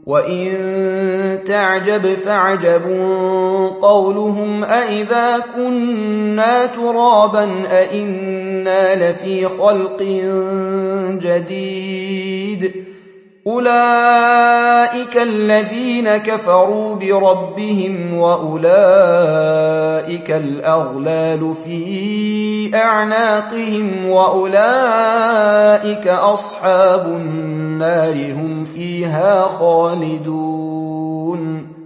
وإن تعجب فعجب قولهم أإذا كنا ترابا أإنا لفي خلق جديد أولئك الذين كفروا بربهم وأولئك الأغلال في أعناقهم وأولئك أصحاب النار هم فيها خالدون